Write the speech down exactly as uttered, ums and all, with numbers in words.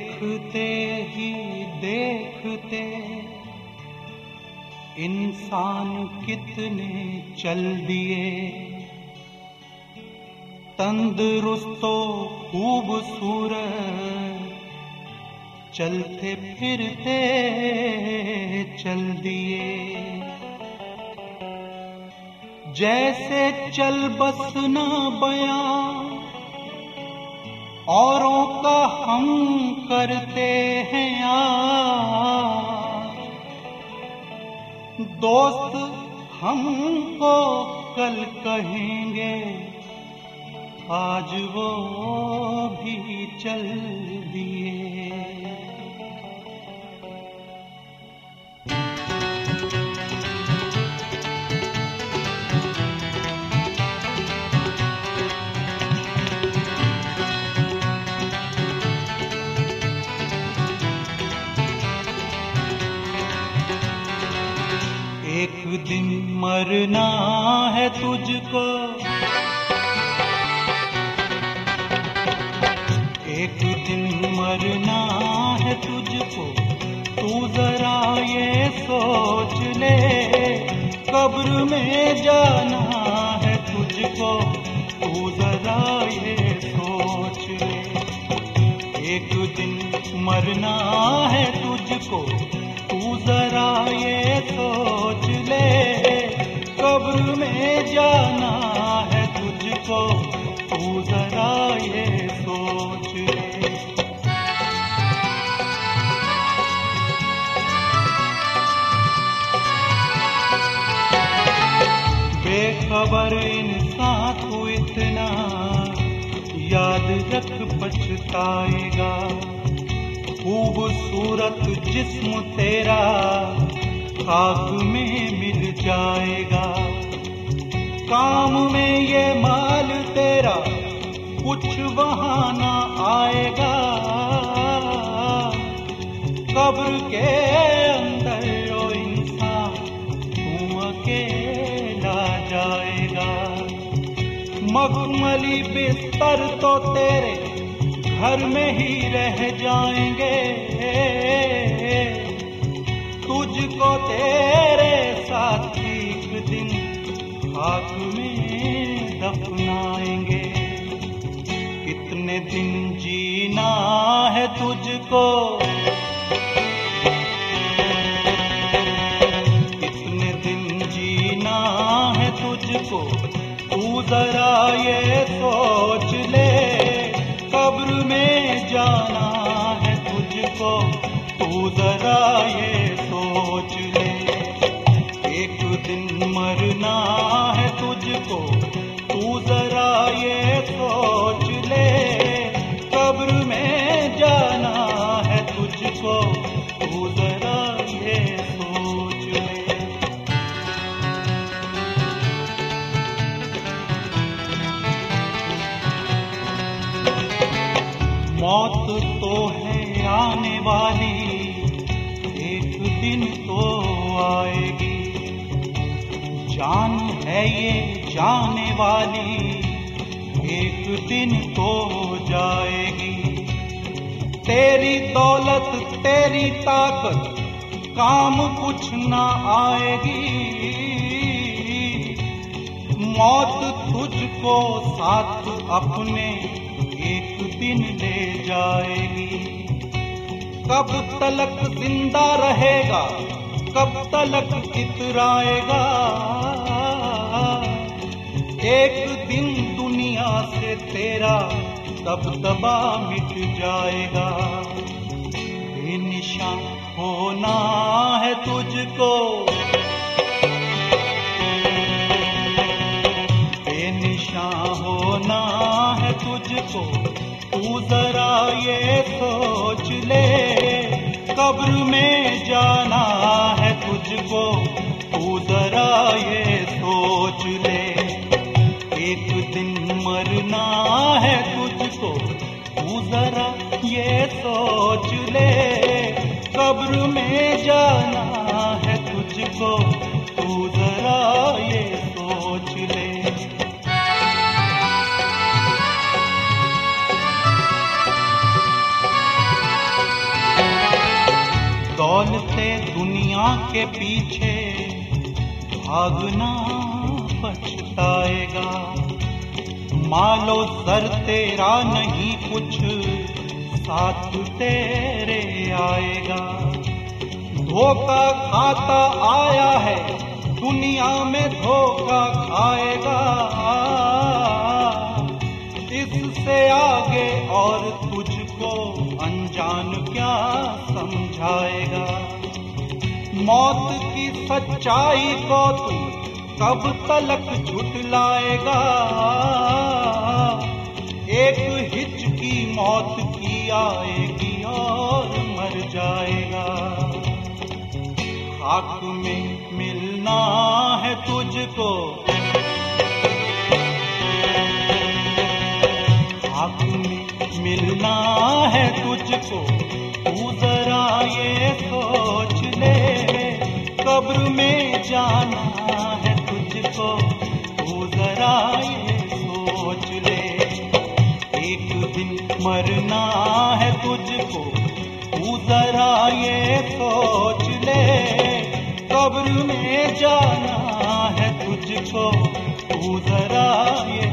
देखते ही देखते इंसान कितने चल दिए, तंदुरुस्तो खूबसूरत चलते फिरते चल दिए। जैसे चल बसना बयां औरों का हम करते हैं यार, दोस्त हमको कल कहेंगे आज वो भी चल दिए। एक दिन मरना है तुझको, एक दिन मरना है तुझको, तू जरा ये सोच ले, कब्र में जाना है तुझको, तू जरा ये सोच ले। एक दिन मरना है तुझको, तू जरा ये सोच ले, कब्र में जाना है तुझको, तू जरा ये सोच ले। बेखबर इंसान को इतना याद रख पछताएगा, खूबसूरत जिस्म तेरा खाक में मिल जाएगा। काम में ये माल तेरा कुछ वहां ना आएगा, कब्र के अंदर ओ इंसान तू अकेला जाएगा। मखमली बिस्तर तो तेरे घर में ही रह जाएंगे, तुझको तेरे साथी एक दिन खाक में दफनाएंगे। कितने दिन जीना है तुझको, कितने दिन जीना है तुझको, तू जरा ये सोच ले, कब्र में जाना है तुझको, तू जरा ये सोच ले। एक दिन मरना है तुझको, तू जरा ये सोच ले, कब्र में जाना है तुझको, तू जरा ये सोच ले। मौत तो है आने वाली, एक दिन तो आएगी, जान है ये जाने वाली, एक दिन तो जाएगी। तेरी दौलत तेरी ताकत काम कुछ ना आएगी, मौत तुझको साथ अपने एक दिन ले जाएगी। कब तलक जिंदा रहेगा, कब तलक इतराएगा, एक दिन दुनिया से तेरा दबदबा मिट जाएगा। बेनिशान होना है तुझको, बेनिशान होना है तुझको, तू जरा ये सोच ले, कब्र में जाना है तुझको, तू जरा ये सोच ले। एक दिन मरना है तुझको, तू जरा ये सोच ले, कब्र में जाना है तुझको, तू जरा ये सोच ले। दौलते दुनिया के पीछे भागना पछताएगा। मालो सर तेरा नहीं कुछ साथ तेरे आएगा। धोखा खाता आया है दुनिया में धोखा खाएगा। इससे आगे और तुझको अनजान क्या समझाएगा। मौत की सच्चाई को तू कब तलक झुठलाएगा। एक हिचकी मौत की आएगी और मर जाएगा। खाक में मिलना है तुझको, खाक में मिलना है तुझको, तू जरा ये सोच ले। कब्र में जाना है तुझको, तू जरा ये सोच ले। एक दिन मरना है तुझको, तू जरा ये सोच ले। कब्र में जाना है तुझको, तू जरा ये